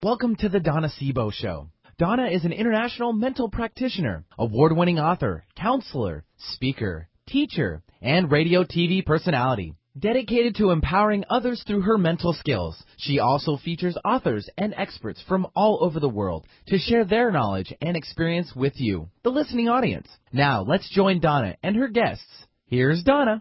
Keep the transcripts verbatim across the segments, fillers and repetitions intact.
Welcome to the Donna Sebo Show. Donna is an international mental practitioner, award-winning author, counselor, speaker, teacher, and radio T V personality. Dedicated to empowering others through her mental skills, she also features authors and experts from all over the world to share their knowledge and experience with you, the listening audience. Now, let's join Donna and her guests. Here's Donna.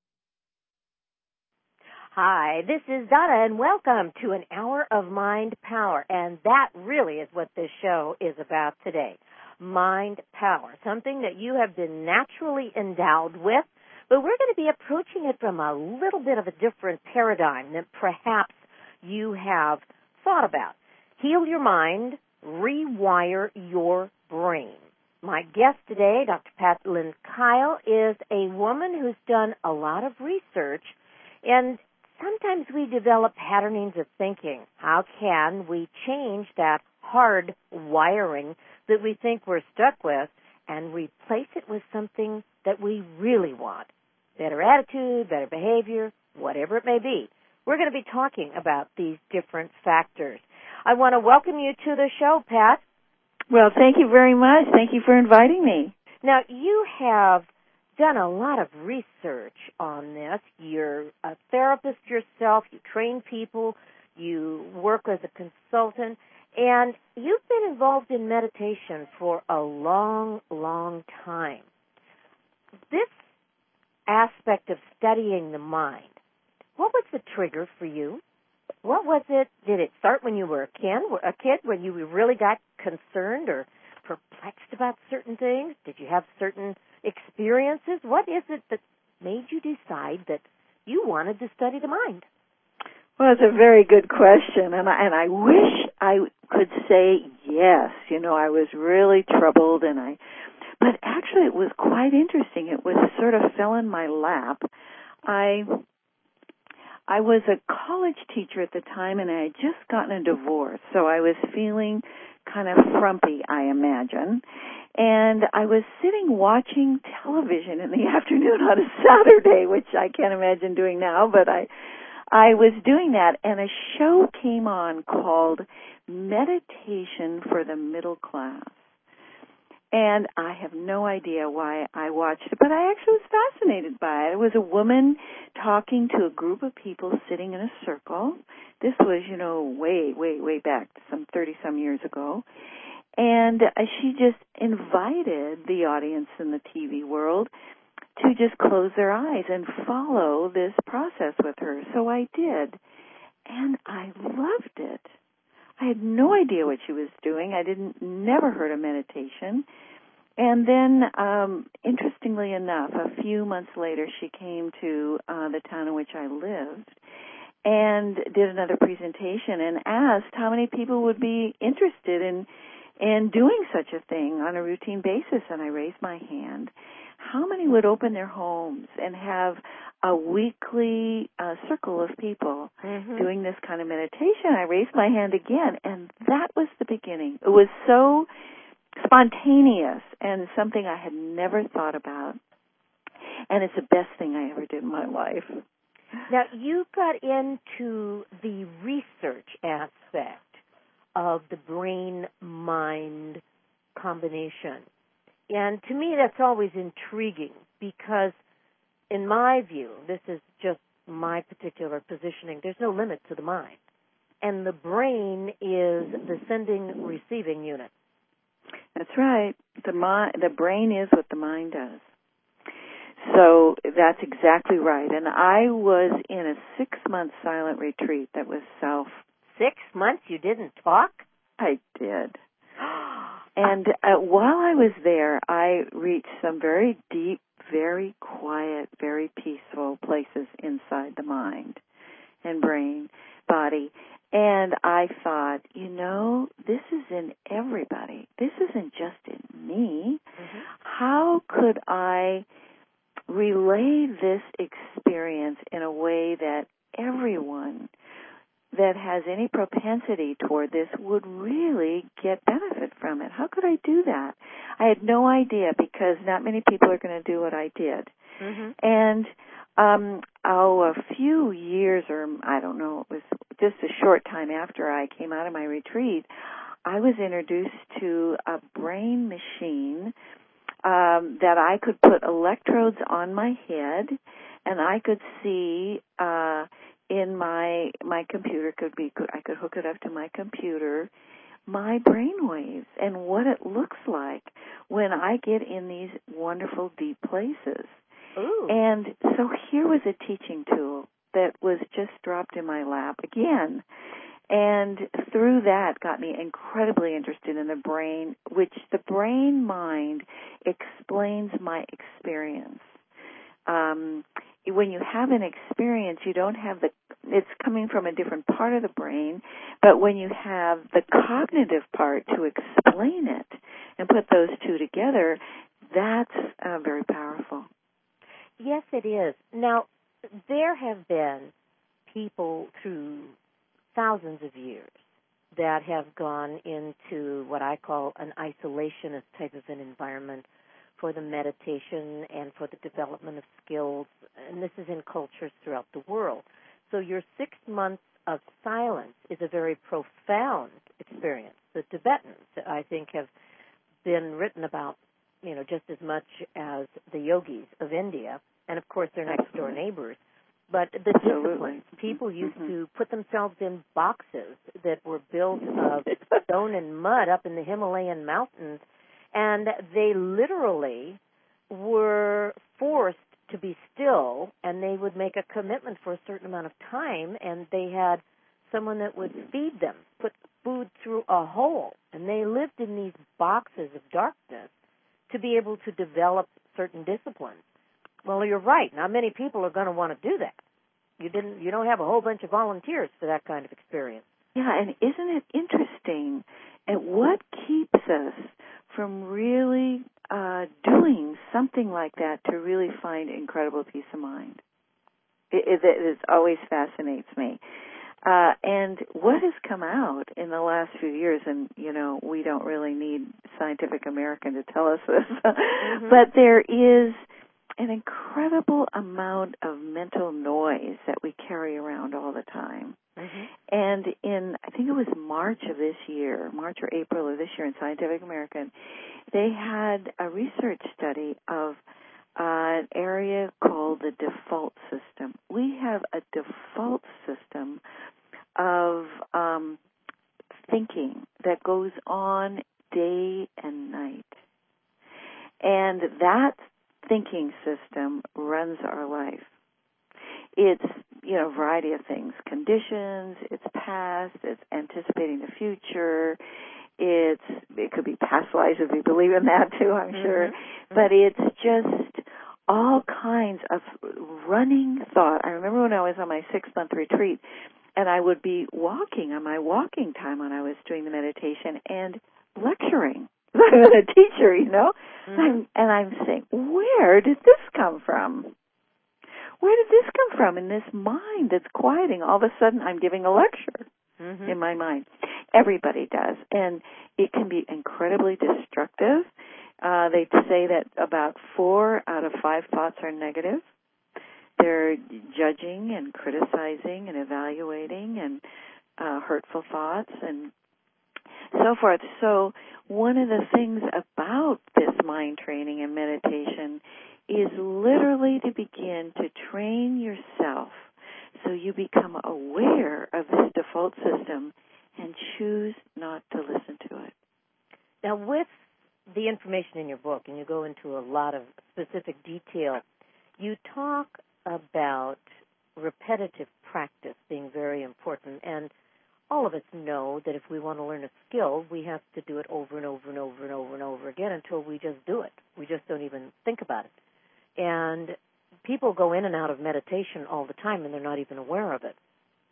Hi, this is Donna, and welcome to an hour of Mind Power. And that really is what this show is about today. Mind Power, something that you have been naturally endowed with, but we're going to be approaching it from a little bit of a different paradigm than perhaps you have thought about. Heal your mind, rewire your brain. My guest today, Doctor Pat Lynn Kyle, is a woman who's done a lot of research, and sometimes we develop patternings of thinking. How can we change that hard wiring that we think we're stuck with and replace it with something that we really want? Better attitude, better behavior, whatever it may be. We're going to be talking about these different factors. I want to welcome you to the show, Pat. Well, thank you very much. Thank you for inviting me. Now, you have done a lot of research on this. You're a therapist yourself. You train people. You work as a consultant. And you've been involved in meditation for a long, long time. This aspect of studying the mind, what was the trigger for you? What was it? Did it start when you were a kid, a kid when you really got concerned or perplexed about certain things? Did you have certain experiences? What is it that made you decide that you wanted to study the mind? Well, it's a very good question, and I, and I wish I could say yes. You know, I was really troubled, and I, but actually it was quite interesting. It was sort of fell in my lap. I, I was a college teacher at the time, and I had just gotten a divorce, so I was feeling kind of frumpy, I imagine. And I was sitting watching television in the afternoon on a Saturday, which I can't imagine doing now, but I I was doing that, and a show came on called Meditation for the Middle Class. And I have no idea why I watched it, but I actually was fascinated by it. It was a woman talking to a group of people sitting in a circle. This was, you know, way, way, way back, some thirty-some years ago. And uh, she just invited the audience in the T V world to just close their eyes and follow this process with her. So I did, and I loved it. I had no idea what she was doing. I didn't never heard of meditation. And then, um, interestingly enough, a few months later, she came to uh, the town in which I lived and did another presentation and asked how many people would be interested in in doing such a thing on a routine basis. And I raised my hand. How many would open their homes and have a weekly uh, circle of people mm-hmm. doing this kind of meditation? I raised my hand again, and that was the beginning. It was so spontaneous and something I had never thought about. And it's the best thing I ever did in my life. Now, you got into the research aspect of the brain-mind combination. And to me, that's always intriguing because, in my view, this is just my particular positioning, there's no limit to the mind. And the brain is the sending-receiving unit. That's right. The mind, the brain is what the mind does. So that's exactly right. And I was in a six-month silent retreat that was self. Six months you didn't talk? I did. And uh, while I was there, I reached some very deep, very quiet, very peaceful places inside the mind and brain, body. And I thought, you know, this is in everybody. This isn't just in me. Mm-hmm. How could I relay this experience in a way that everyone that has any propensity toward this would really get benefit from it? How could I do that? I had no idea because not many people are going to do what I did. Mm-hmm. And um, oh, a few years, or I don't know, it was just a short time after I came out of my retreat, I was introduced to a brain machine um, that I could put electrodes on my head, and I could see uh, in my my computer could be I could hook it up to my computer my brain waves and what it looks like when I get in these wonderful deep places. Ooh. And so here was a teaching tool that was just dropped in my lap again. And through that got me incredibly interested in the brain, which the brain mind explains my experience. Um, when you have an experience, you don't have the, it's coming from a different part of the brain, but when you have the cognitive part to explain it and put those two together, that's uh, very powerful. Yes, it is. Now, there have been people through thousands of years that have gone into what I call an isolationist type of an environment for the meditation and for the development of skills, and this is in cultures throughout the world. So your six months of silence is a very profound experience. The Tibetans, I think, have been written about, you know, just as much as the yogis of India, and of course their next door neighbors. But the disciplines, people used mm-hmm. to put themselves in boxes that were built of stone and mud up in the Himalayan mountains, and they literally were forced to be still, and they would make a commitment for a certain amount of time, and they had someone that would feed them, put food through a hole, and they lived in these boxes of darkness to be able to develop certain disciplines. Well, you're right. Not many people are going to want to do that. You didn't. You don't have a whole bunch of volunteers for that kind of experience. Yeah, and isn't it interesting at what keeps us from really uh, doing something like that to really find incredible peace of mind? It, it, it always fascinates me. Uh, and what has come out in the last few years, and, you know, we don't really need Scientific American to tell us this, mm-hmm. but there is an incredible amount of mental noise that we carry around all the time. Mm-hmm. And in, I think it was March of this year, March or April of this year in Scientific American, they had a research study of uh, an area called the default system. We have a default system of um, thinking that goes on day and night. And that thinking system runs our life. It's, you know, a variety of things. Conditions, it's past, it's anticipating the future, it's, it could be past lives if we believe in that too, I'm mm-hmm. sure. But it's just all kinds of running thought. I remember when I was on my six-month retreat, and I would be walking on my walking time when I was doing the meditation and lecturing. I'm a teacher, you know, mm-hmm. I'm, and I'm saying, where did this come from? Where did this come from in this mind that's quieting? All of a sudden, I'm giving a lecture mm-hmm. in my mind. Everybody does, and it can be incredibly destructive. Uh, they say that about four out of five thoughts are negative. They're judging and criticizing and evaluating and uh, hurtful thoughts and so forth. So one of the things about this mind training and meditation is literally to begin to train yourself so you become aware of this default system and choose not to listen to it. Now, with the information in your book, and you go into a lot of specific detail, you talk about repetitive practice being very important, and all of us know that if we want to learn a skill, we have to do it over and over and over and over and over again until we just do it. We just don't even think about it. And people go in and out of meditation all the time, and they're not even aware of it.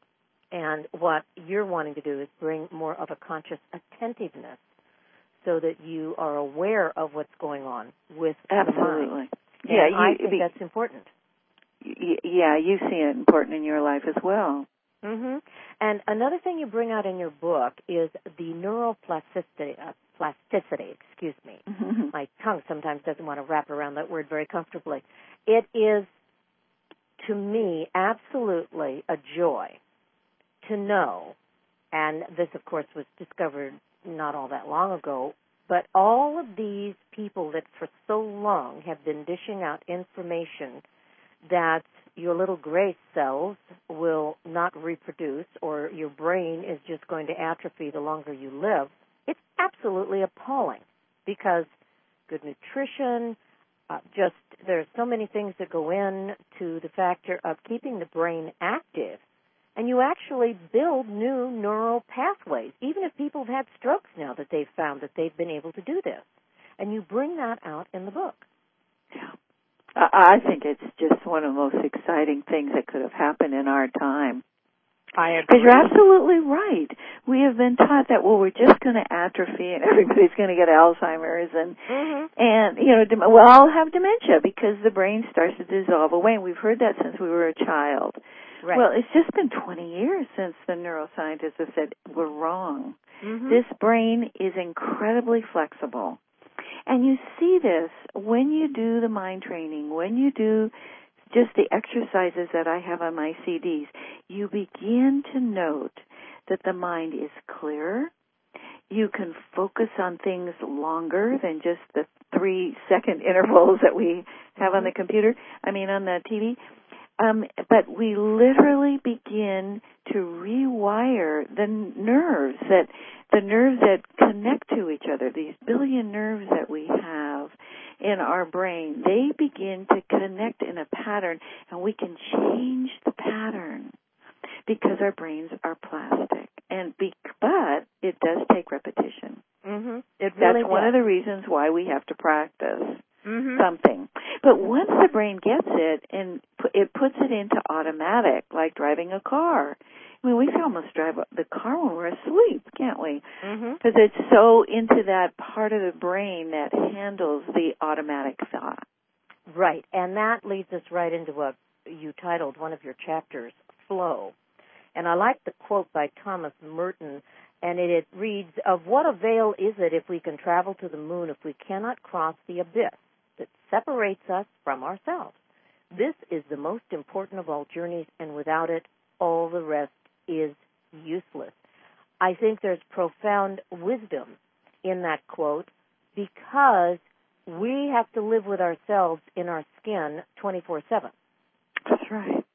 And what you're wanting to do is bring more of a conscious attentiveness so that you are aware of what's going on with Absolutely. the mind. Yeah, and you, I think be, that's important. Y- yeah, you see it important in your life as well. Mm-hmm. And another thing you bring out in your book is the neuroplasticity, uh, plasticity, excuse me. Mm-hmm. My tongue sometimes doesn't want to wrap around that word very comfortably. It is, to me, absolutely a joy to know, and this, of course, was discovered not all that long ago, but all of these people that for so long have been dishing out information that your little gray cells will not reproduce or your brain is just going to atrophy the longer you live, it's absolutely appalling because good nutrition, uh, just there's so many things that go into the factor of keeping the brain active, and you actually build new neural pathways, even if people have had strokes now that they've found that they've been able to do this. And you bring that out in the book. Yeah. I think it's just one of the most exciting things that could have happened in our time. I agree. Because you're absolutely right. We have been taught that, well, we're just going to atrophy and everybody's going to get Alzheimer's and, mm-hmm. and you know, dem- we'll all have dementia because the brain starts to dissolve away. And we've heard that since we were a child. Right. Well, it's just been twenty years since the neuroscientists have said we're wrong. Mm-hmm. This brain is incredibly flexible. And you see this when you do the mind training, when you do just the exercises that I have on my C Ds, you begin to note that the mind is clearer. You can focus on things longer than just the three-second intervals that we have on the computer, I mean on the T V. Um, but we literally begin to rewire the nerves that the nerves that connect to each other, these billion nerves that we have in our brain, they begin to connect in a pattern, and we can change the pattern because our brains are plastic. And be, but it does take repetition. Mm-hmm. It really That's does. one of the reasons why we have to practice. Mm-hmm. Something. But once the brain gets it and it puts it into automatic, like driving a car. I mean, we can almost drive the car when we're asleep, can't we? Mm-hmm. Because it's so into that part of the brain that handles the automatic thought. Right, and that leads us right into what you titled one of your chapters, Flow. And I like the quote by Thomas Merton, and it, it reads, "Of what avail is it if we can travel to the moon if we cannot cross the abyss that separates us from ourselves? This is the most important of all journeys, and without it, all the rest is useless." I think there's profound wisdom in that quote because we have to live with ourselves in our skin twenty-four seven. That's right.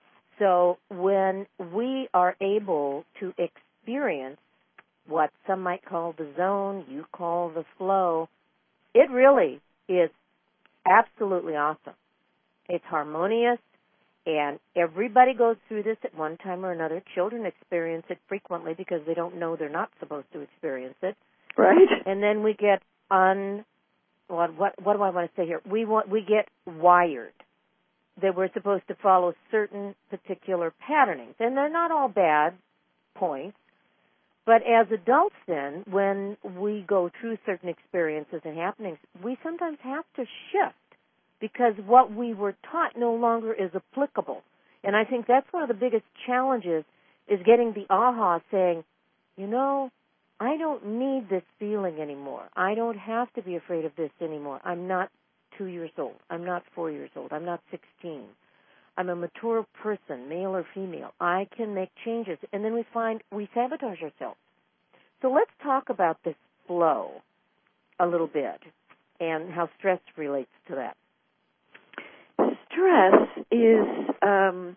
So when we are able to experience what some might call the zone, you call the flow, it really is absolutely awesome. It's harmonious, and everybody goes through this at one time or another. Children experience it frequently because they don't know they're not supposed to experience it. Right. And then we get un what what, what do I want to say here? We want we get wired that we're supposed to follow certain particular patternings, and they're not all bad points. But as adults then, when we go through certain experiences and happenings, we sometimes have to shift because what we were taught no longer is applicable. And I think that's one of the biggest challenges is getting the aha saying, you know, I don't need this feeling anymore. I don't have to be afraid of this anymore. I'm not two years old. I'm not four years old. I'm not sixteen. I'm a mature person, male or female. I can make changes. And then we find we sabotage ourselves. So let's talk about this flow a little bit and how stress relates to that. Stress is um,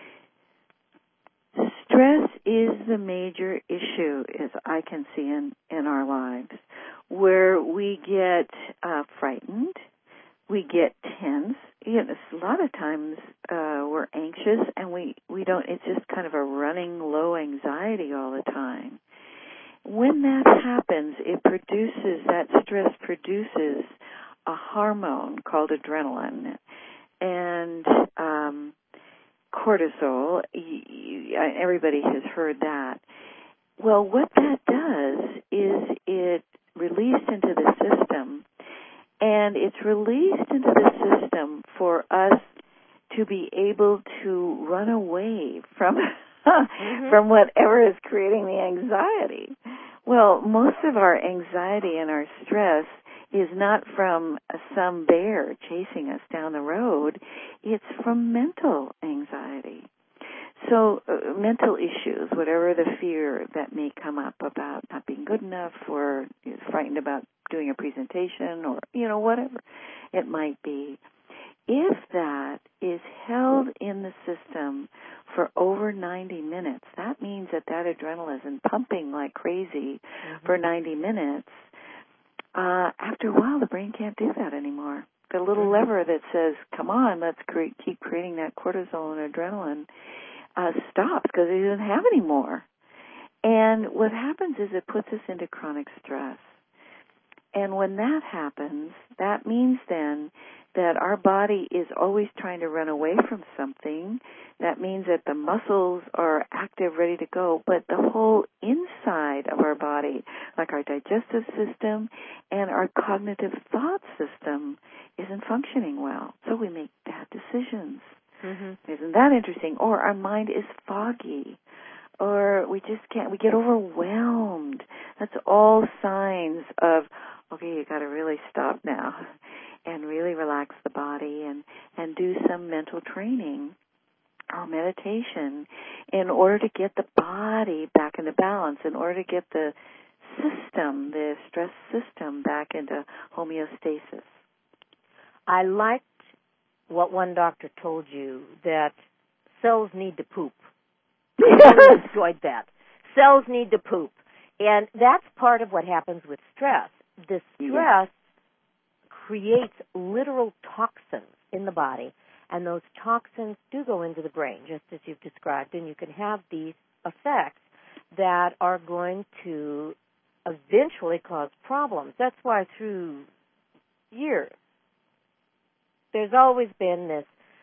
stress is the major issue, as I can see in, in our lives, where we get uh, frightened, we get tense. You know, a lot of times uh, we're anxious, and we, we don't. It's just kind of a running low anxiety all the time. When that happens, it produces that stress produces a hormone called adrenaline and um, cortisol. Everybody has heard that. Well, what that does is it released into the system. And it's released into the system for us to be able to run away from mm-hmm. from whatever is creating the anxiety. Well, most of our anxiety and our stress is not from some bear chasing us down the road. It's from mental anxiety. So uh, mental issues, whatever the fear that may come up about not being good enough or you're frightened about doing a presentation or, you know, whatever it might be, if that is held in the system for over ninety minutes, that means that that adrenaline is pumping like crazy mm-hmm. for ninety minutes. Uh, after a while, the brain can't do that anymore. The little mm-hmm. lever that says, come on, let's create, keep creating that cortisol and adrenaline, uh, stops because it doesn't have any more. And what happens is it puts us into chronic stress. And when that happens, that means then that our body is always trying to run away from something. That means that the muscles are active, ready to go, but the whole inside of our body, like our digestive system and our cognitive thought system, isn't functioning well. So we make bad decisions. Mm-hmm. Isn't that interesting? Or our mind is foggy. Or we just can't, we get overwhelmed. That's all signs of, okay, you got to really stop now and really relax the body and, and do some mental training or meditation in order to get the body back into balance, in order to get the system, the stress system, back into homeostasis. I liked what one doctor told you, that cells need to poop. I really enjoyed that. Cells need to poop. And that's part of what happens with stress. The stress yeah. creates literal toxins in the body, and those toxins do go into the brain, just as you've described, and you can have these effects that are going to eventually cause problems. That's why through years, there's always been this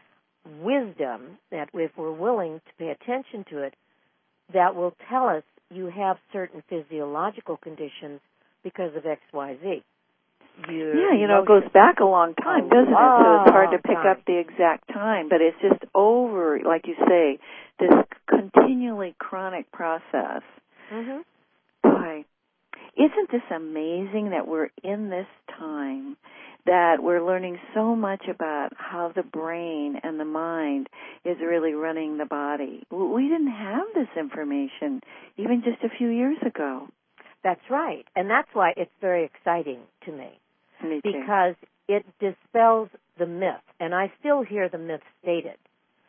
wisdom that if we're willing to pay attention to it, that will tell us you have certain physiological conditions because of X, Y, Z. Your yeah, you know, it goes back a long time, doesn't it? So it's hard to pick up the exact time, but it's just over, like you say, this continually chronic process. Mm-hmm. Boy, isn't this amazing that we're in this time, that we're learning so much about how the brain and the mind is really running the body? We didn't have this information even just a few years ago. That's right. And that's why it's very exciting to me. Me too. Because it dispels the myth. And I still hear the myth stated.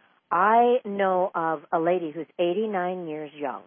I know of a lady who's eighty-nine years young,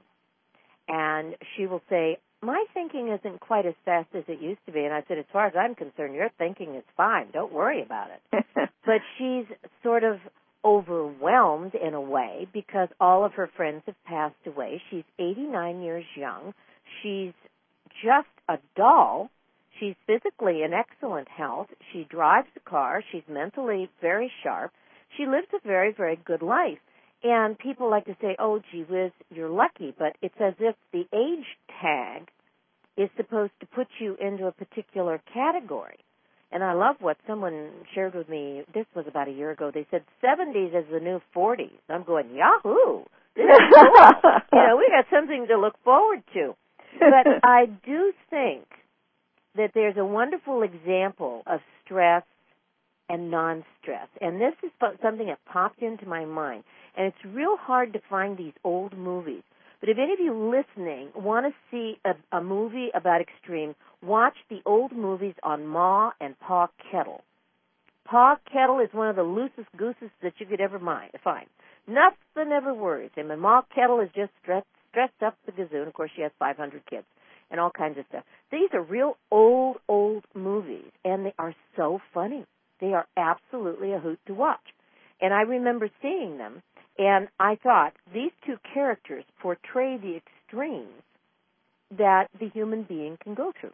and she will say, my thinking isn't quite as fast as it used to be. And I said, as far as I'm concerned, your thinking is fine. Don't worry about it. But she's sort of overwhelmed in a way because all of her friends have passed away. She's eighty-nine years young. She's just a doll. She's physically in excellent health. She drives a car. She's mentally very sharp. She lives a very, very good life. And people like to say, oh, gee whiz, you're lucky. But it's as if the age tag is supposed to put you into a particular category. And I love what someone shared with me. This was about a year ago. They said seventies is the new forties. I'm going, yahoo! This is cool. You know, we got something to look forward to. But I do think that there's a wonderful example of stress and non-stress. And this is something that popped into my mind. And it's real hard to find these old movies. But if any of you listening want to see a, a movie about extreme, watch the old movies on Ma and Pa Kettle. Pa Kettle is one of the loosest gooses that you could ever mind, find. Nothing ever worries him. And Ma Kettle is just stressed, stressed up the gazoo. And, of course, she has five hundred kids and all kinds of stuff. These are real old, old movies, and they are so funny. They are absolutely a hoot to watch. And I remember seeing them, and I thought, these two characters portray the extremes that the human being can go through.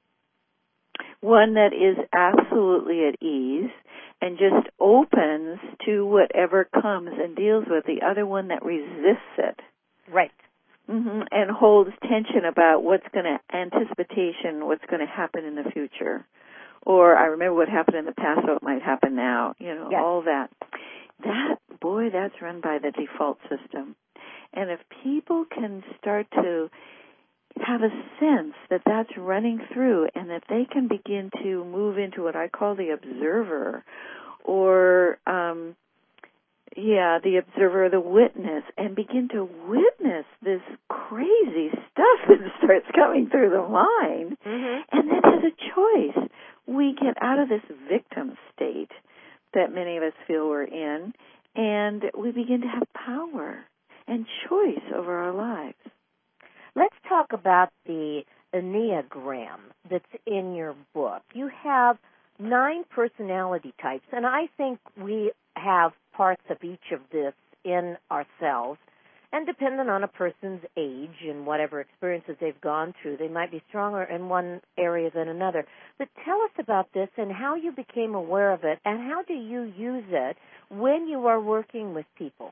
One that is absolutely at ease and just opens to whatever comes and deals with. The other one that resists it. Right. Mm-hmm. And holds tension about what's going to, anticipation, what's going to happen in the future. Or I remember what happened in the past, so it might happen now. You know, yes. all that. That, boy, that's run by the default system. And if people can start to have a sense that that's running through and that they can begin to move into what I call the observer, or, um, yeah, the observer, the witness, and begin to witness this crazy stuff that starts coming through the mind. Mm-hmm. And then as a choice, we get out of this victim state that many of us feel we're in, and we begin to have power and choice over our lives. Let's talk about the Enneagram that's in your book. You have nine personality types, and I think we have parts of each of this in ourselves. And depending on a person's age and whatever experiences they've gone through, they might be stronger in one area than another. But tell us about this and how you became aware of it, and how do you use it when you are working with people?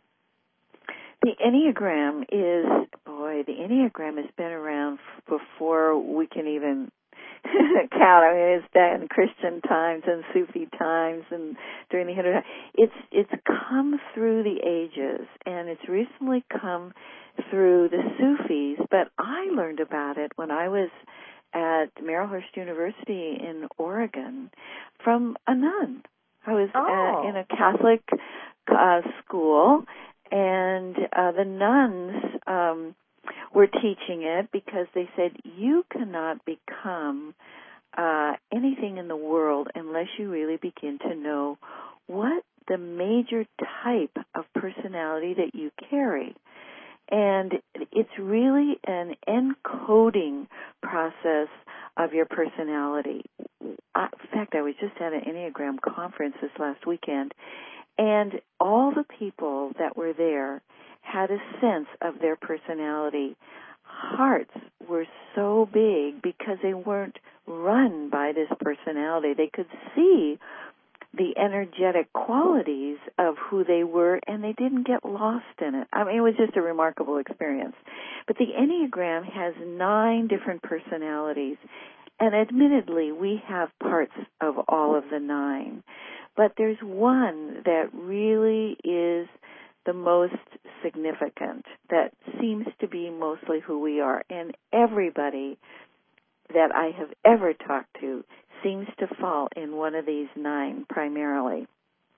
The Enneagram is, boy, the Enneagram has been around before we can even count. I mean, it's back in Christian times and Sufi times and during the Hindu. It's it's come through the ages, and it's recently come through the Sufis. But I learned about it when I was at Marylhurst University in Oregon from a nun. I was oh. uh, in a Catholic uh, school, and uh, the nuns um, were teaching it because they said you cannot become uh, anything in the world unless you really begin to know what the major type of personality that you carry. And it's really an encoding process of your personality. I, in fact, I was just at an Enneagram conference this last weekend, and all the people that were there had a sense of their personality. Hearts were so big because they weren't run by this personality. They could see the energetic qualities of who they were, and they didn't get lost in it. I mean, it was just a remarkable experience. But the Enneagram has nine different personalities, and admittedly, we have parts of all of the nine. But there's one that really is the most significant, that seems to be mostly who we are. And everybody that I have ever talked to seems to fall in one of these nine primarily.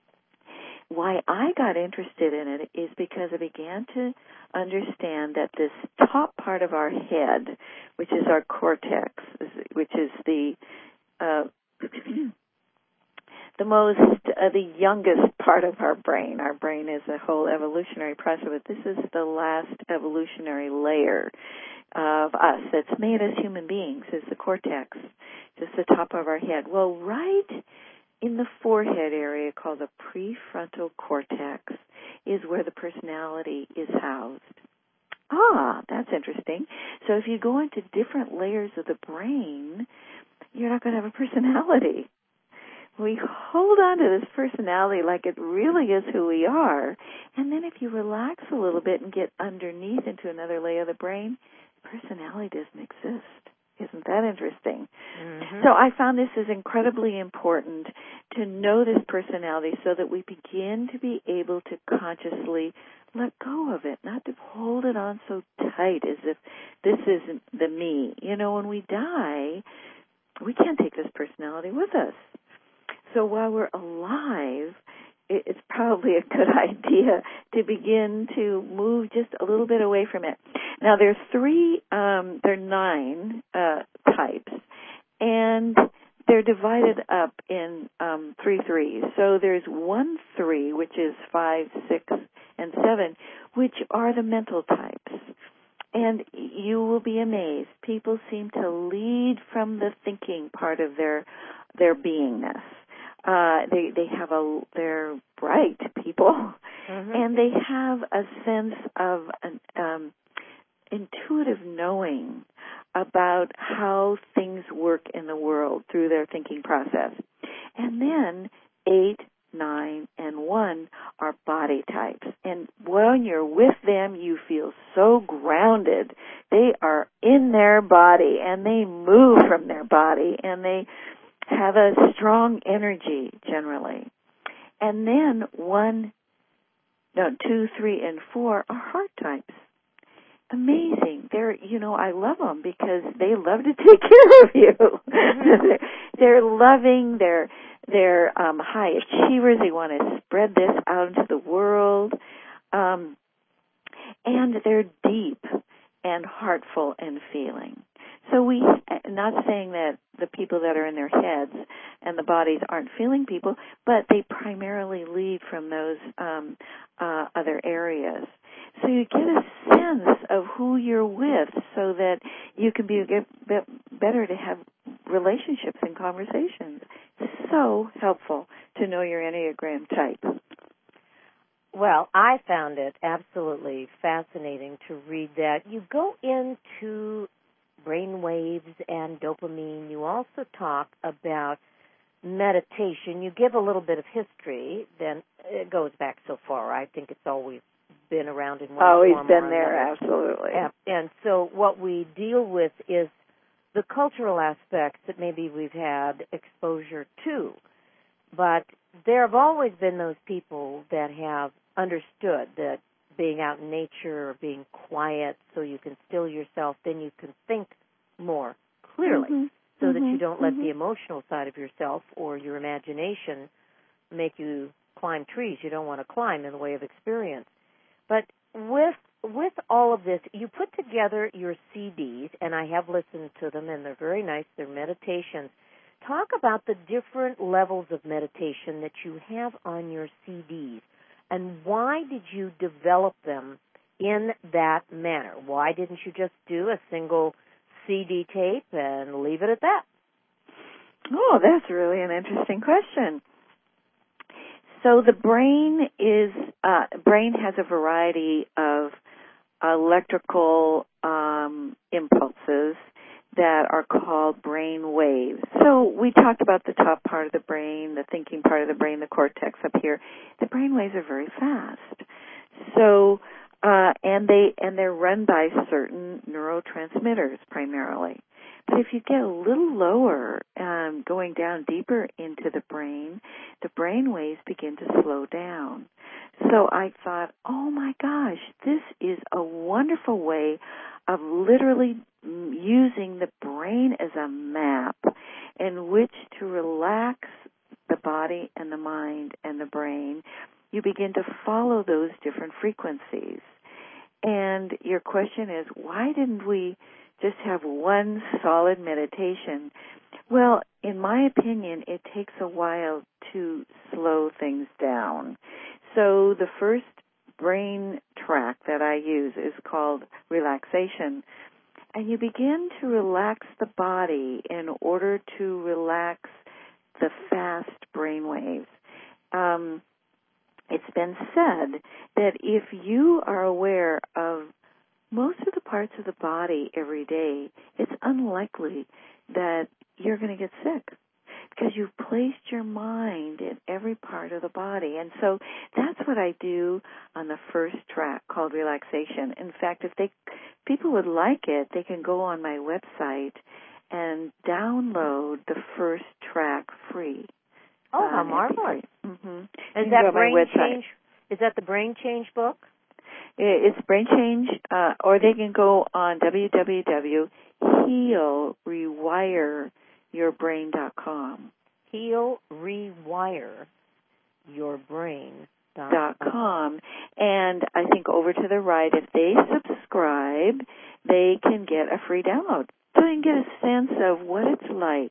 Why I got interested in it is because I began to understand that this top part of our head, which is our cortex, which is the uh, the most, uh, the youngest part of our brain. Our brain is a whole evolutionary process, but this is the last evolutionary layer of us that's made us human beings, is the cortex, just the top of our head. Well, right in the forehead area, called the prefrontal cortex, is where the personality is housed. Ah, that's interesting. So if you go into different layers of the brain, you're not going to have a personality. We hold on to this personality like it really is who we are, and then if you relax a little bit and get underneath into another layer of the brain, personality doesn't exist. Isn't that interesting? Mm-hmm. So I found this is incredibly important to know this personality so that we begin to be able to consciously let go of it, not to hold it on so tight as if this isn't the me. You know, when we die, we can't take this personality with us. So while we're alive, it's probably a good idea to begin to move just a little bit away from it. Now, there's three, um, there are nine uh, types, and they're divided up in um, three threes. So there's one three, which is five, six, and seven, which are the mental types. And you will be amazed. People seem to lead from the thinking part of their their beingness. Uh, they they have a they're bright people, mm-hmm. and they have a sense of an um, intuitive knowing about how things work in the world through their thinking process. And then eight, nine, and one are body types. And when you're with them, you feel so grounded. They are in their body, and they move from their body, and they have a strong energy generally. And then one, no, two, three, and four are heart types. Amazing. They're, you know, I love them because they love to take care of you. Mm-hmm. they're, they're loving. They're they're um, high achievers. They want to spread this out into the world. Um, and they're deep and heartful in feeling. So we, not saying that the people that are in their heads and the bodies aren't feeling people, but they primarily lead from those um, uh, other areas. So you get a sense of who you're with so that you can be get better to have relationships and conversations. So helpful to know your Enneagram type. Well, I found it absolutely fascinating to read that. You go into brain waves and dopamine. You also talk about meditation. You give a little bit of history. Then it goes back so far. I think it's always been around in one always form been or there, another. absolutely. And so what we deal with is the cultural aspects that maybe we've had exposure to. But there have always been those people that have understood that being out in nature or being quiet so you can still yourself, then you can think more clearly mm-hmm. so mm-hmm. that you don't let mm-hmm. the emotional side of yourself or your imagination make you climb trees you don't want to climb in the way of experience. But with with all of this, you put together your C Ds, and I have listened to them, and they're very nice. They're meditations. Talk about the different levels of meditation that you have on your C Ds, and why did you develop them in that manner? Why didn't you just do a single C D tape and leave it at that? Oh, that's really an interesting question. So the brain is uh, brain has a variety of electrical um, impulses that are called brain waves. So we talked about the top part of the brain, the thinking part of the brain, the cortex up here. The brain waves are very fast. So uh, and they and they're run by certain neurotransmitters primarily. But if you get a little lower, um, going down deeper into the brain, the brain waves begin to slow down. So I thought, oh my gosh, this is a wonderful way of literally using the brain as a map in which to relax the body and the mind and the brain. You begin to follow those different frequencies. And your question is, why didn't we just have one solid meditation? Well, in my opinion, it takes a while to slow things down. So the first brain track that I use is called relaxation. And you begin to relax the body in order to relax the fast brain waves. Um, it's been said that if you are aware of most of the parts of the body every day, it's unlikely that you're going to get sick because you've placed your mind in every part of the body. And so that's what I do on the first track called relaxation. In fact, if they people would like it, they can go on my website and download the first track free. Oh, how uh, marvelous. Mm-hmm. Is that Brain Change? Is that the Brain Change book? It's Brain Change, uh, or they can go on w w w dot heal rewire your brain dot com. heal rewire your brain dot com. And I think over to the right, if they subscribe, they can get a free download. So you can get a sense of what it's like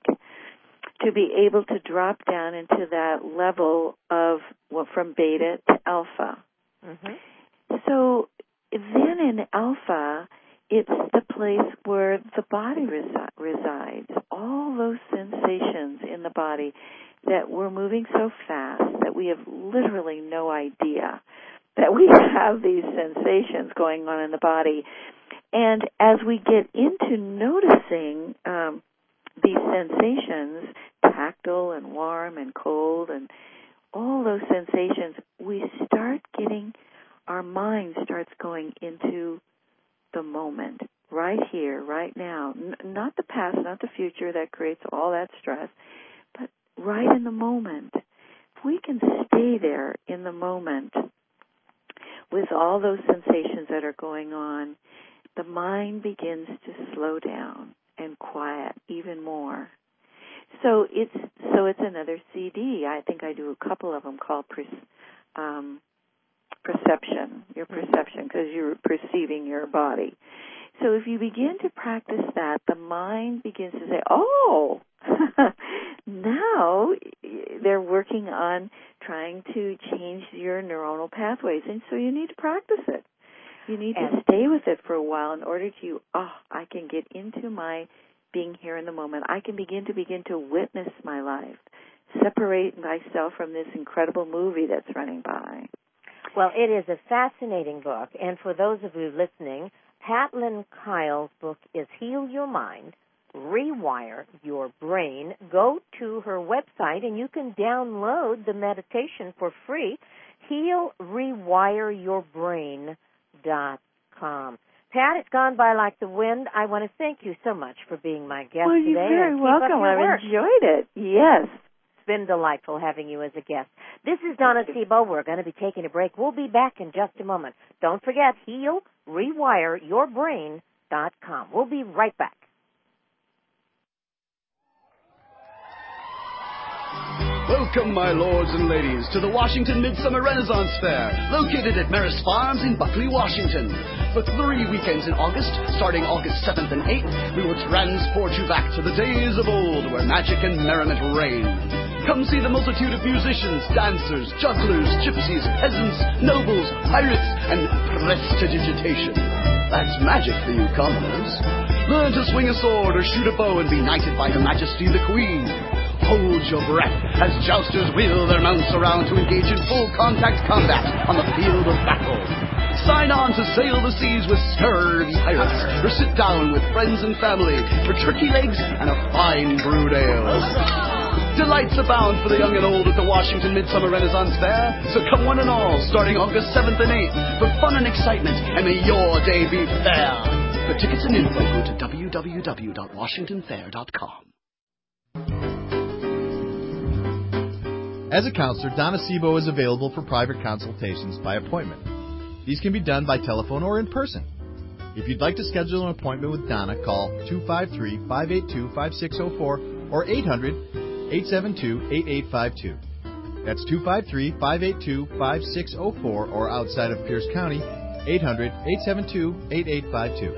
to be able to drop down into that level of, well, from beta to alpha. Mm-hmm. So then in alpha, it's the place where the body resi- resides. All those sensations in the body that we're moving so fast that we have literally no idea that we have these sensations going on in the body. And as we get into noticing um, these sensations, tactile and warm and cold and all those sensations, we start getting, our mind starts going into the moment, right here, right now. N- not the past, not the future that creates all that stress, but right in the moment. If we can stay there in the moment with all those sensations that are going on, the mind begins to slow down and quiet even more. So it's so it's another C D. I think I do a couple of them called per, um, perception, your perception, because you're perceiving your body. So if you begin to practice that, the mind begins to say, oh, now they're working on trying to change your neuronal pathways. And so you need to practice it. You need to stay with it for a while in order to, oh, I can get into my being here in the moment. I can begin to begin to witness my life, separate myself from this incredible movie that's running by. Well, it is a fascinating book, and for those of you listening, Pat Lynn Kyle's book is Heal Your Mind, Rewire Your Brain. Go to her website, and you can download the meditation for free, heal rewire your brain dot com. Pat, it's gone by like the wind. I want to thank you so much for being my guest well, today. Well, you're very welcome. I've work. enjoyed it. Yes. It's been delightful having you as a guest. This is Donna Sebo. We're going to be taking a break. We'll be back in just a moment. Don't forget, heal rewire your brain dot com. We'll be right back. Welcome, my lords and ladies, to the Washington Midsummer Renaissance Fair, located at Maris Farms in Buckley, Washington. For three weekends in August, starting August seventh and eighth, we will transport you back to the days of old where magic and merriment reign. Come see the multitude of musicians, dancers, jugglers, gypsies, peasants, nobles, pirates, and prestidigitation. That's magic for you commoners. Learn to swing a sword or shoot a bow and be knighted by Her Majesty the Queen. Hold your breath as jousters wheel their mounts around to engage in full contact combat on the field of battle. Sign on to sail the seas with scurvy pirates, or sit down with friends and family for turkey legs and a fine brewed ale. Delights abound for the young and old at the Washington Midsummer Renaissance Fair, so come one and all, starting August seventh and eighth, for fun and excitement, and may your day be fair. For tickets and info, go to w w w dot washington fair dot com. As a counselor, Donna Sebo is available for private consultations by appointment. These can be done by telephone or in person. If you'd like to schedule an appointment with Donna, call two five three, five eight two, five six zero four or eight hundred, eight seven two, eight eight five two. That's two five three, five eight two, five six zero four or outside of Pierce County, eight hundred, eight seven two, eight eight five two.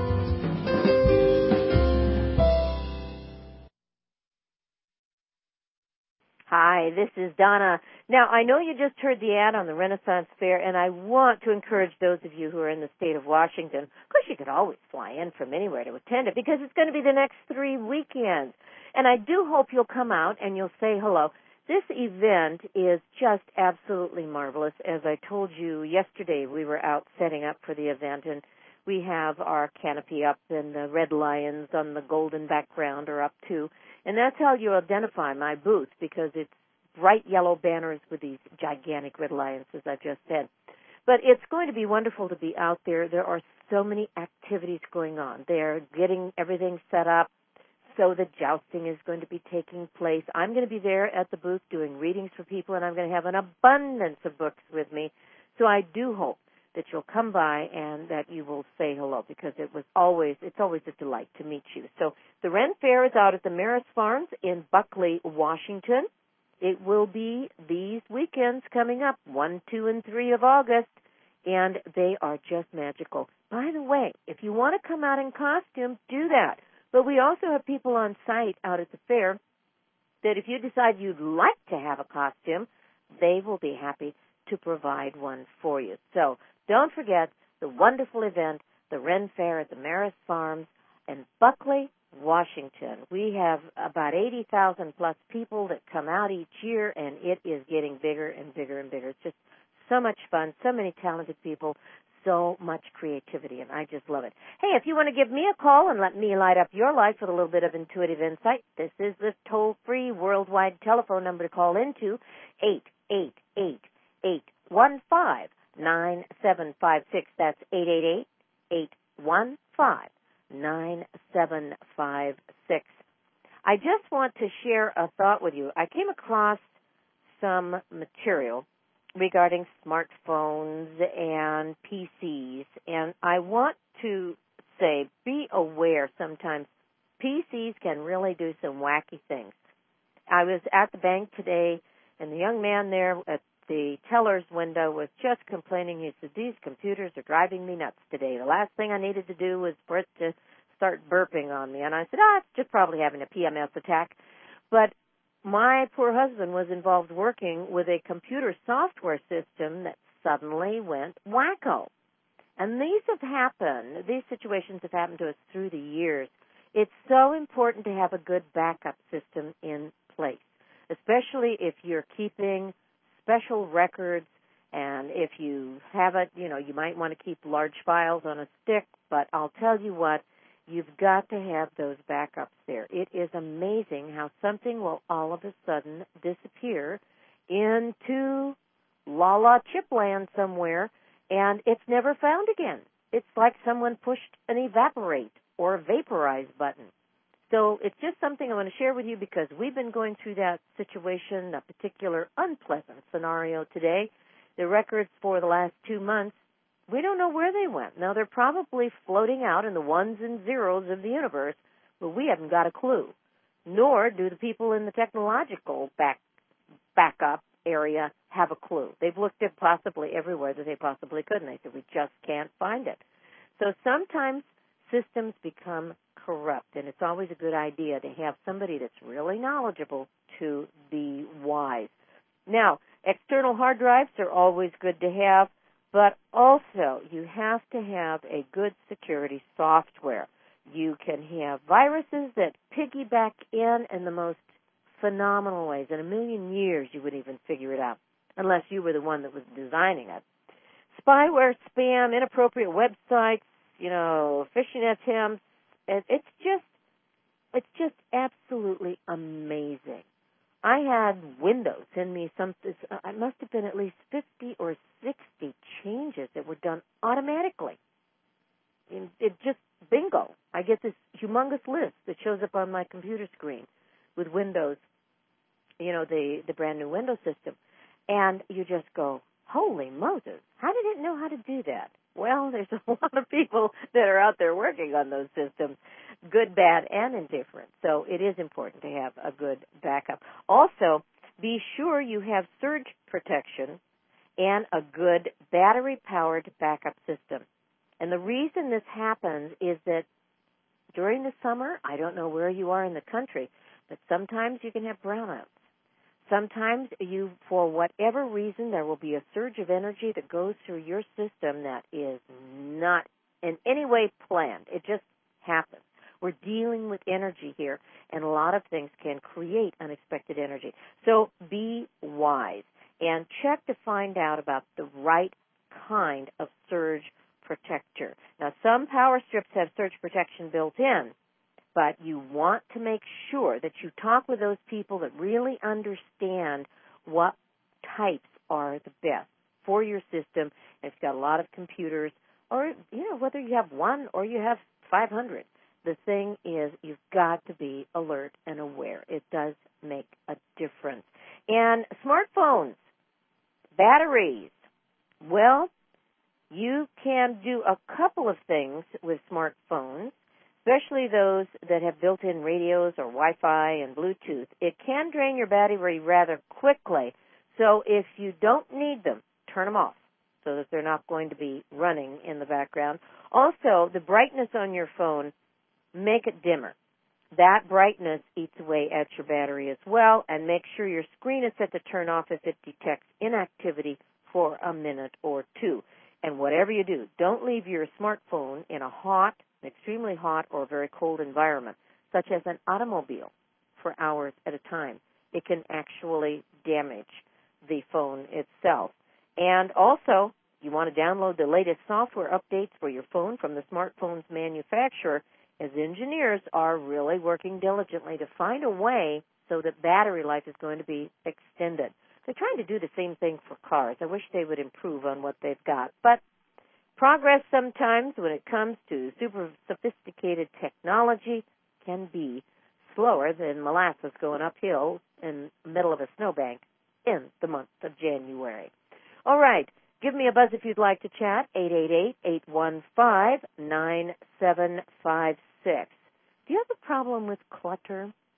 Hi, this is Donna. Now, I know you just heard the ad on the Renaissance Fair, and I want to encourage those of you who are in the state of Washington. Of course, you could always fly in from anywhere to attend it because it's going to be the next three weekends. And I do hope you'll come out and you'll say hello. This event is just absolutely marvelous. As I told you yesterday, we were out setting up for the event, and we have our canopy up, and the red lions on the golden background are up too. And that's how you identify my booth, because it's bright yellow banners with these gigantic red lions, as I just said. But it's going to be wonderful to be out there. There are so many activities going on. They're getting everything set up, so the jousting is going to be taking place. I'm going to be there at the booth doing readings for people, and I'm going to have an abundance of books with me. So I do hope that you'll come by and that you will say hello, because it was always it's always a delight to meet you. So the Ren Fair is out at the Maris Farms in Buckley, Washington. It will be these weekends coming up, one, two, and three of August, and they are just magical. By the way, if you want to come out in costume, do that. But we also have people on site out at the fair that if you decide you'd like to have a costume, they will be happy to provide one for you. So don't forget the wonderful event, the Ren Fair at the Maris Farms in Buckley, Washington. We have about eighty thousand plus people that come out each year, and it is getting bigger and bigger and bigger. It's just so much fun, so many talented people, so much creativity, and I just love it. Hey, if you want to give me a call and let me light up your life with a little bit of intuitive insight, this is the toll-free worldwide telephone number to call into, eight eight eight, eight one five, nine seven five six. That's eight eight eight, eight one five, nine seven five six. I just want to share a thought with you. I came across some material regarding smartphones and P Cs, and I want to say be aware sometimes P Cs can really do some wacky things. I was at the bank today, and the young man there at the teller's window was just complaining. He said, these computers are driving me nuts today. The last thing I needed to do was for it to start burping on me. And I said, ah, it's just probably having a P M S attack. But my poor husband was involved working with a computer software system that suddenly went wacko. And these have happened, these situations have happened to us through the years. It's so important to have a good backup system in place, especially if you're keeping special records, and if you have it, you know, you might want to keep large files on a stick, but I'll tell you what, you've got to have those backups there. It is amazing how something will all of a sudden disappear into la la chipland somewhere, and it's never found again. It's like someone pushed an evaporate or a vaporize button. So it's just something I want to share with you because we've been going through that situation, a particular unpleasant scenario today. The records for the last two months, we don't know where they went. Now, they're probably floating out in the ones and zeros of the universe, but we haven't got a clue. Nor do the people in the technological back backup area have a clue. They've looked at possibly everywhere that they possibly could, and they said, we just can't find it. So sometimes systems become corrupt, and it's always a good idea to have somebody that's really knowledgeable to be wise. Now, external hard drives are always good to have, but also you have to have a good security software. You can have viruses that piggyback in in the most phenomenal ways. In a million years, you wouldn't even figure it out, unless you were the one that was designing it. Spyware, spam, inappropriate websites, you know, phishing attempts. It's just, it's just absolutely amazing. I had Windows send me some, it must have been at least fifty or sixty changes that were done automatically. It just, bingo. I get this humongous list that shows up on my computer screen with Windows, you know, the, the brand new Windows system. And you just go, holy Moses, how did it know how to do that? Well, there's a lot of people that are out there working on those systems, good, bad, and indifferent. So it is important to have a good backup. Also, be sure you have surge protection and a good battery-powered backup system. And the reason this happens is that during the summer, I don't know where you are in the country, but sometimes you can have brownouts. Sometimes you, for whatever reason, there will be a surge of energy that goes through your system that is not in any way planned. It just happens. We're dealing with energy here, and a lot of things can create unexpected energy. So be wise and check to find out about the right kind of surge protector. Now, some power strips have surge protection built in, but you want to make sure that you talk with those people that really understand what types are the best for your system. If you've got a lot of computers, or, you know, whether you have one or you have five hundred, the thing is you've got to be alert and aware. It does make a difference. And smartphones, batteries, well, you can do a couple of things with smartphones, especially those that have built-in radios or Wi-Fi and Bluetooth. It can drain your battery rather quickly, so if you don't need them, turn them off so that they're not going to be running in the background. Also, the brightness on your phone, make it dimmer. That brightness eats away at your battery as well, and make sure your screen is set to turn off if it detects inactivity for a minute or two. And whatever you do, don't leave your smartphone in a hot, extremely hot, or very cold environment, such as an automobile, for hours at a time. It can actually damage the phone itself. And also, you want to download the latest software updates for your phone from the smartphone's manufacturer, as engineers are really working diligently to find a way so that battery life is going to be extended. They're trying to do the same thing for cars. I wish they would improve on what they've got. But progress sometimes, when it comes to super sophisticated technology, can be slower than molasses going uphill in the middle of a snowbank in the month of January. All right. Give me a buzz if you'd like to chat, eight eight eight, eight one five, nine seven five six. Do you have a problem with clutter?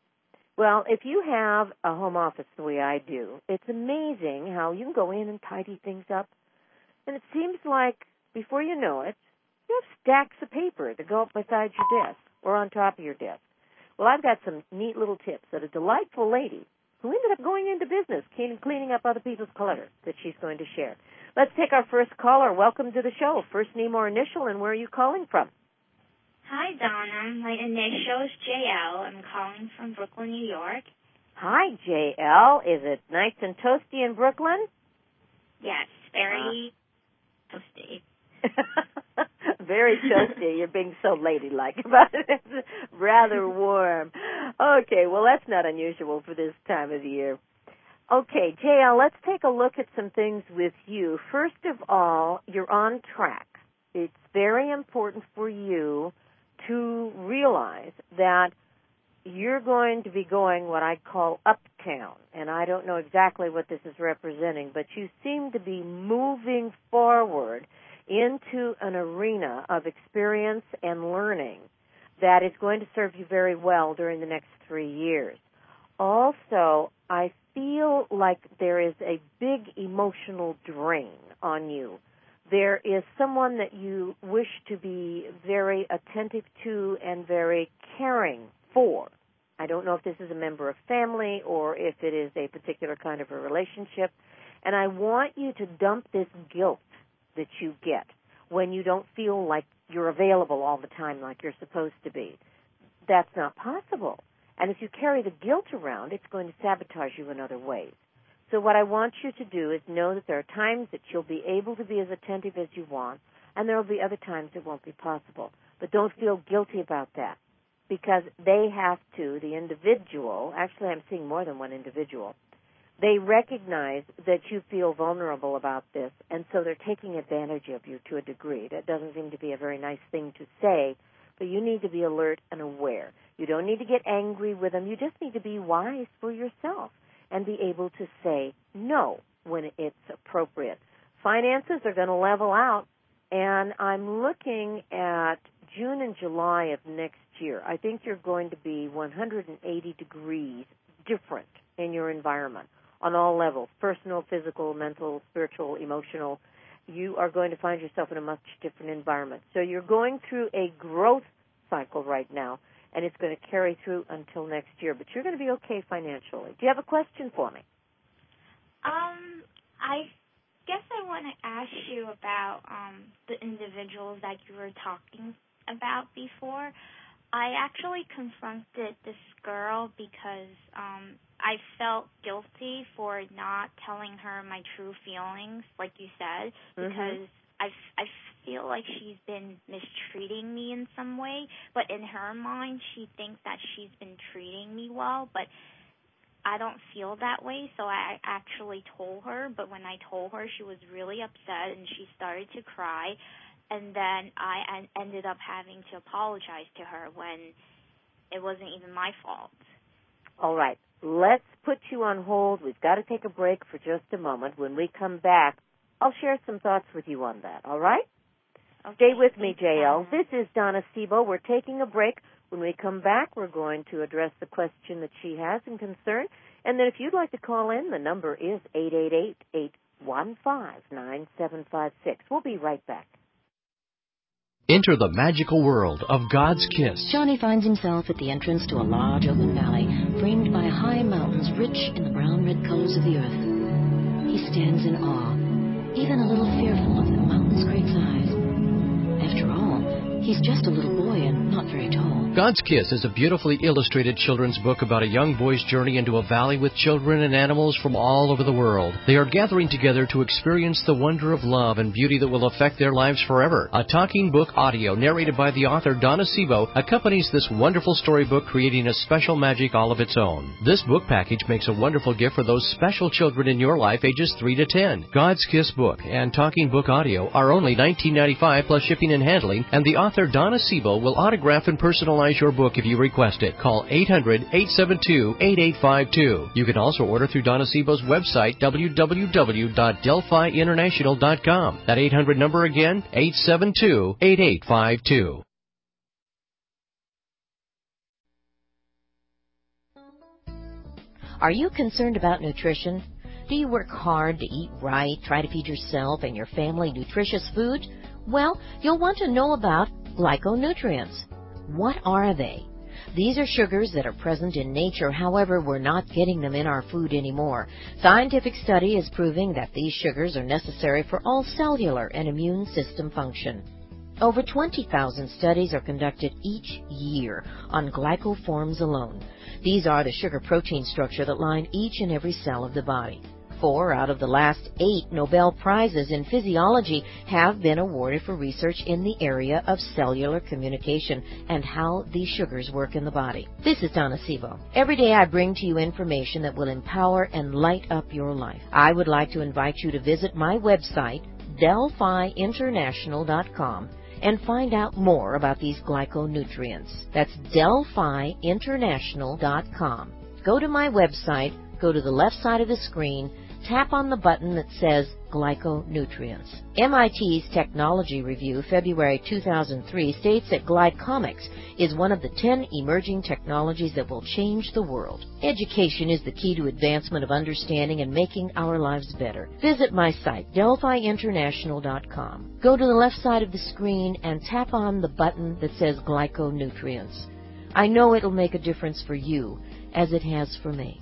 Well, if you have a home office the way I do, it's amazing how you can go in and tidy things up. And it seems like before you know it, you have stacks of paper to go up beside your desk or on top of your desk. Well, I've got some neat little tips that a delightful lady who ended up going into business cleaning up other people's clutter that she's going to share. Let's take our first caller. Welcome to the show. First name or initial, and where are you calling from? Hi, Donna. My initial is J L. I'm calling from Brooklyn, New York. Hi, J L. Is it nice and toasty in Brooklyn? Yes, very uh. toasty. Very toasty. You're being so ladylike about it. It's rather warm. Okay, well, that's not unusual for this time of the year. Okay, J L, let's take a look at some things with you. First of all, you're on track. It's very important for you to realize that you're going to be going what I call uptown, and I don't know exactly what this is representing, but you seem to be moving forward into an arena of experience and learning that is going to serve you very well during the next three years. Also, I feel like there is a big emotional drain on you. There is someone that you wish to be very attentive to and very caring for. I don't know if this is a member of family or if it is a particular kind of a relationship. And I want you to dump this guilt that you get when you don't feel like you're available all the time like you're supposed to be. That's not possible. And if you carry the guilt around, it's going to sabotage you in other ways. So what I want you to do is know that there are times that you'll be able to be as attentive as you want, and there will be other times it won't be possible. But don't feel guilty about that, because they have to, the individual, actually I'm seeing more than one individual, they recognize that you feel vulnerable about this, and so they're taking advantage of you to a degree. That doesn't seem to be a very nice thing to say, but you need to be alert and aware. You don't need to get angry with them. You just need to be wise for yourself and be able to say no when it's appropriate. Finances are going to level out, and I'm looking at June and July of next year. I think you're going to be one hundred eighty degrees different in your environment on all levels, personal, physical, mental, spiritual, emotional. You are going to find yourself in a much different environment. So you're going through a growth cycle right now, and it's going to carry through until next year. But you're going to be okay financially. Do you have a question for me? Um, I guess I want to ask you about um, the individuals that you were talking about before. I actually confronted this girl because um, I felt guilty for not telling her my true feelings, like you said, because mm-hmm. I, I feel like she's been mistreating me in some way, but in her mind she thinks that she's been treating me well, but I don't feel that way, so I actually told her, but when I told her, she was really upset and she started to cry. And then I ended up having to apologize to her when it wasn't even my fault. All right. Let's put you on hold. We've got to take a break for just a moment. When we come back, I'll share some thoughts with you on that. All right? Okay. Stay with me, J L. This is Donna Sebo. We're taking a break. When we come back, we're going to address the question that she has and concern. And then if you'd like to call in, the number is eight eight eight, eight one five, nine seven five six. We'll be right back. Enter the magical world of God's Kiss. Johnny finds himself at the entrance to a large open valley, framed by high mountains rich in the brown-red colors of the earth. He stands in awe, even a little fearful of the mountain's great size. After all, he's just a little boy and not very tall. God's Kiss is a beautifully illustrated children's book about a young boy's journey into a valley with children and animals from all over the world. They are gathering together to experience the wonder of love and beauty that will affect their lives forever. A talking book audio narrated by the author Donna Sebo accompanies this wonderful storybook, creating a special magic all of its own. This book package makes a wonderful gift for those special children in your life ages three to ten. God's Kiss book and talking book audio are only nineteen ninety-five dollars plus shipping and handling, and the author Donna Sebo will autograph and personalize your book if you request it. Call eight hundred, eight seven two, eight eight five two. You can also order through Donna Sebo's website, w w w dot delphi international dot com. That eight hundred number again, eight seven two, eight eight five two. Are you concerned about nutrition? Do you work hard to eat right, try to feed yourself and your family nutritious food? Well, you'll want to know about glyconutrients. What are they? These are sugars that are present in nature, however, we're not getting them in our food anymore. Scientific study is proving that these sugars are necessary for all cellular and immune system function. Over twenty thousand studies are conducted each year on glycoforms alone. These are the sugar-protein structure that line each and every cell of the body. Four out of the last eight Nobel Prizes in physiology have been awarded for research in the area of cellular communication and how these sugars work in the body. This is Donna Sebo. Every day I bring to you information that will empower and light up your life. I would like to invite you to visit my website, Delphi International dot com, and find out more about these glyconutrients. That's Delphi International dot com. Go to my website, go to the left side of the screen, tap on the button that says Glyconutrients. M I T's Technology Review, February two thousand three, states that glycomics is one of the ten emerging technologies that will change the world. Education is the key to advancement of understanding and making our lives better. Visit my site, Delphi International dot com. Go to the left side of the screen and tap on the button that says Glyconutrients. I know it'll make a difference for you, as it has for me.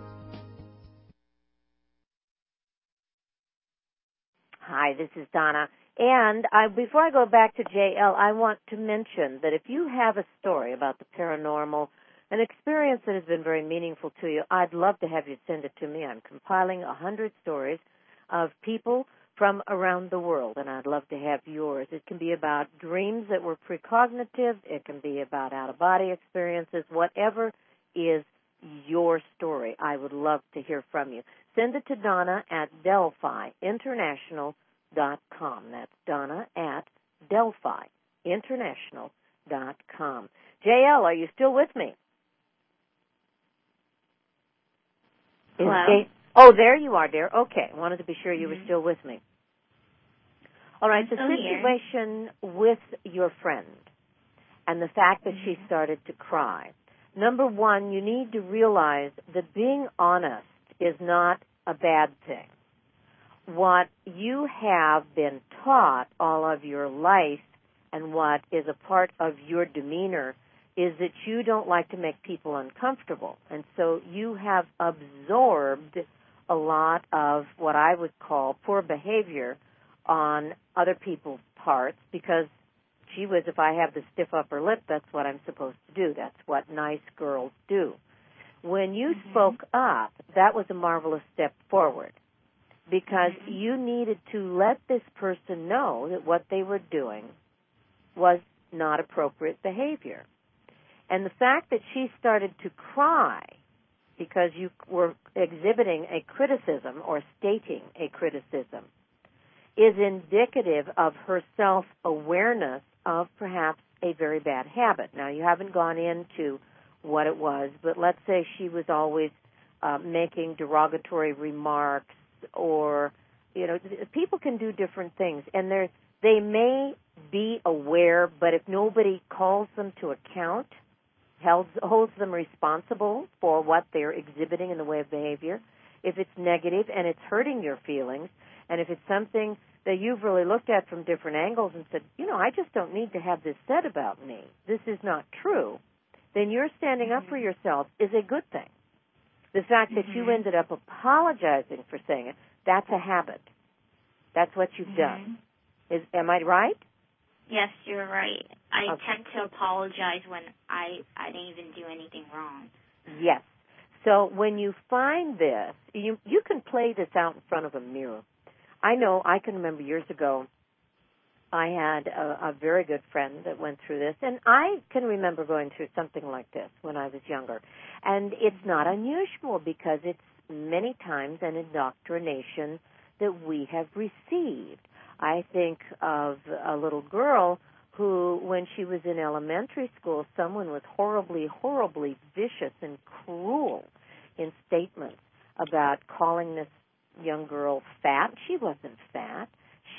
Hi, this is Donna. And I, before I go back to J L, I want to mention that if you have a story about the paranormal, an experience that has been very meaningful to you, I'd love to have you send it to me. I'm compiling a hundred stories of people from around the world, and I'd love to have yours. It can be about dreams that were precognitive. It can be about out-of-body experiences. Whatever is your story, I would love to hear from you. Send it to Donna at Delphi International dot com. That's Donna at Delphi International dot com. J L, are you still with me? Hello? Is, oh, there you are, dear. Okay, I wanted to be sure you mm-hmm. were still with me. All right, I'm the situation here. with your friend and the fact that mm-hmm. she started to cry. Number one, you need to realize that being honest is not a bad thing. What you have been taught all of your life and what is a part of your demeanor is that you don't like to make people uncomfortable. And so you have absorbed a lot of what I would call poor behavior on other people's parts because, gee whiz, if I have the stiff upper lip, that's what I'm supposed to do. That's what nice girls do. When you mm-hmm. spoke up, that was a marvelous step forward because mm-hmm. you needed to let this person know that what they were doing was not appropriate behavior. And the fact that she started to cry because you were exhibiting a criticism or stating a criticism is indicative of her self-awareness of perhaps a very bad habit. Now, you haven't gone into what it was, but let's say she was always uh, making derogatory remarks or, you know, people can do different things. And they're, they may be aware, but if nobody calls them to account, holds, holds them responsible for what they're exhibiting in the way of behavior, if it's negative and it's hurting your feelings, and if it's something that you've really looked at from different angles and said, you know, I just don't need to have this said about me. This is not true. Then your standing mm-hmm. up for yourself is a good thing. The fact that mm-hmm. you ended up apologizing for saying it, that's a habit. That's what you've mm-hmm. done. Is, am I right? Yes, you're right. I okay. tend to apologize when I, I didn't even do anything wrong. Yes. So when you find this, you you can play this out in front of a mirror. I know I can remember years ago I had a, a very good friend that went through this, and I can remember going through something like this when I was younger. And it's not unusual because it's many times an indoctrination that we have received. I think of a little girl who, when she was in elementary school, someone was horribly, horribly vicious and cruel in statements about calling this young girl fat. She wasn't fat.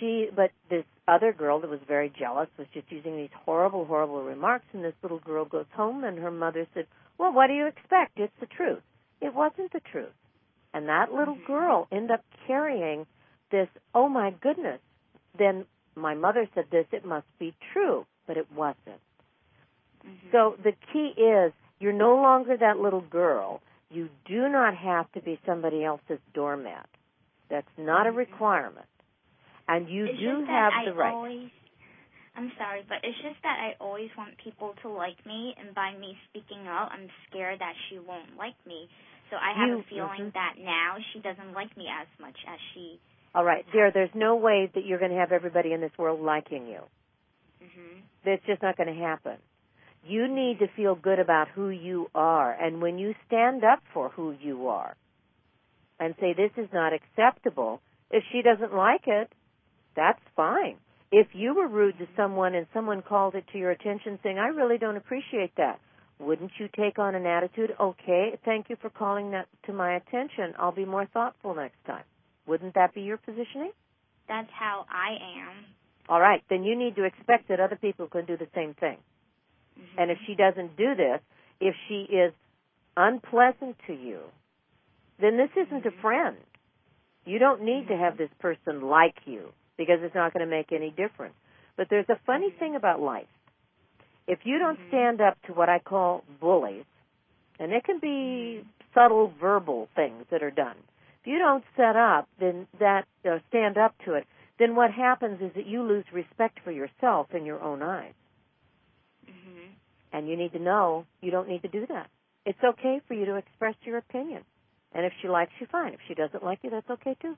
she, but this other girl that was very jealous was just using these horrible, horrible remarks, and this little girl goes home, and her mother said, well, what do you expect? It's the truth. It wasn't the truth. And that little girl ended up carrying this, oh, my goodness. Then my mother said this, it must be true, but it wasn't. Mm-hmm. So the key is you're no longer that little girl. You do not have to be somebody else's doormat. That's not a requirement. And you it's do just have that the I right. Always, I'm sorry, but it's just that I always want people to like me, and by me speaking out, I'm scared that she won't like me. So I have you, a feeling mm-hmm. that now she doesn't like me as much as she... All right, dear, there's no way that you're going to have everybody in this world liking you. Mm-hmm. That's just not going to happen. You need to feel good about who you are, and when you stand up for who you are and say, this is not acceptable, if she doesn't like it, that's fine. If you were rude to someone and someone called it to your attention saying, I really don't appreciate that, wouldn't you take on an attitude, okay, thank you for calling that to my attention. I'll be more thoughtful next time. Wouldn't that be your positioning? That's how I am. All right, then you need to expect that other people can do the same thing. Mm-hmm. And if she doesn't do this, if she is unpleasant to you, then this isn't mm-hmm. a friend. You don't need mm-hmm. to have this person like you because it's not going to make any difference. But there's a funny mm-hmm. thing about life. If you don't mm-hmm. stand up to what I call bullies, and it can be mm-hmm. subtle verbal things that are done, if you don't set up, then that uh, stand up to it, then what happens is that you lose respect for yourself in your own eyes. Mm-hmm. And you need to know you don't need to do that. It's okay for you to express your opinion. And if she likes you, fine. If she doesn't like you, that's okay, too.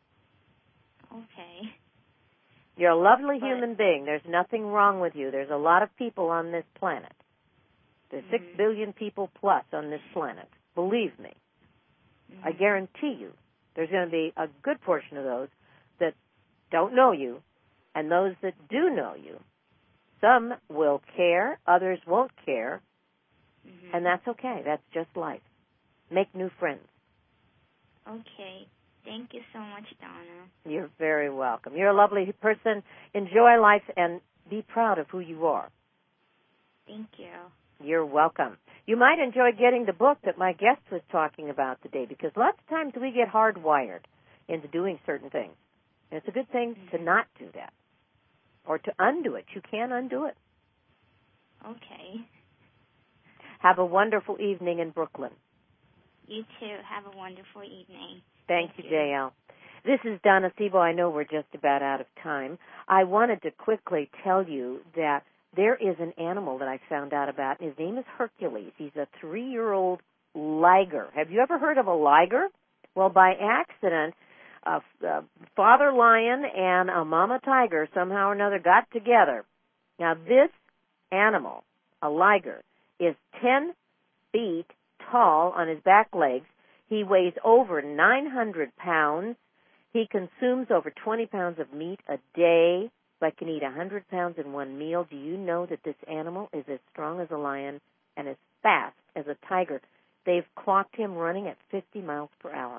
Okay. You're a lovely but, human being. There's nothing wrong with you. There's a lot of people on this planet. There's mm-hmm. six billion people plus on this planet. Believe me. Mm-hmm. I guarantee you there's going to be a good portion of those that don't know you, and those that do know you. Some will care, others won't care, mm-hmm. and that's okay. That's just life. Make new friends. Okay. Thank you so much, Donna. You're very welcome. You're a lovely person. Enjoy life and be proud of who you are. Thank you. You're welcome. You might enjoy getting the book that my guest was talking about today, because lots of times we get hardwired into doing certain things. And it's a good thing mm-hmm. to not do that or to undo it. You can undo it. Okay. Have a wonderful evening in Brooklyn. You too. Have a wonderful evening. Thank, Thank you, you, J L. This is Donna Sebo. I know we're just about out of time. I wanted to quickly tell you that there is an animal that I found out about. His name is Hercules. He's a three-year-old liger. Have you ever heard of a liger? Well, by accident, a, a father lion and a mama tiger somehow or another got together. Now, this animal, a liger, is ten feet tall on his back legs. He weighs over nine hundred pounds. He consumes over twenty pounds of meat a day, but can eat one hundred pounds in one meal. Do you know that this animal is as strong as a lion and as fast as a tiger? They've clocked him running at fifty miles per hour.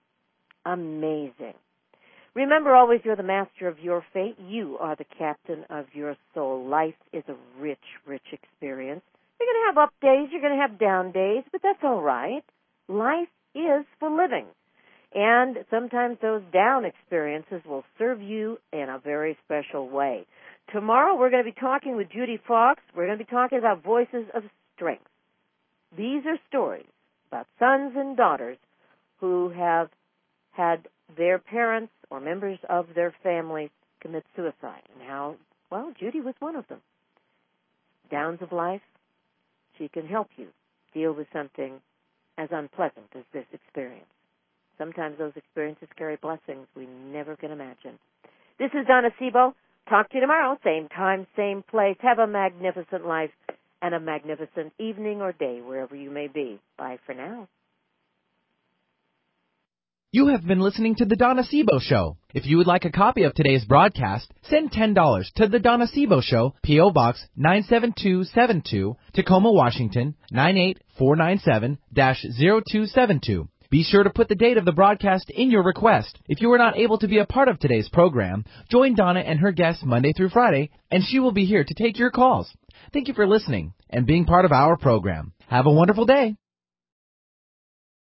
Amazing. Remember always, you're the master of your fate. You are the captain of your soul. Life is a rich, rich experience. You're going to have up days, you're going to have down days, but that's all right. Life is for living. And sometimes those down experiences will serve you in a very special way. Tomorrow we're going to be talking with Judy Fox. We're going to be talking about voices of strength. These are stories about sons and daughters who have had their parents or members of their families commit suicide. And how, well, Judy was one of them. Downs of life, she can help you deal with something as unpleasant as this experience. Sometimes those experiences carry blessings we never can imagine. This is Donna Sebo. Talk to you tomorrow, same time, same place. Have a magnificent life and a magnificent evening or day wherever you may be. Bye for now. You have been listening to The Donna Sebo Show. If you would like a copy of today's broadcast, send ten dollars to The Donna Sebo Show, P O. Box nine seven two seven two, Tacoma, Washington, nine eight four nine seven, zero two seven two. Be sure to put the date of the broadcast in your request. If you are not able to be a part of today's program, join Donna and her guests Monday through Friday, and she will be here to take your calls. Thank you for listening and being part of our program. Have a wonderful day.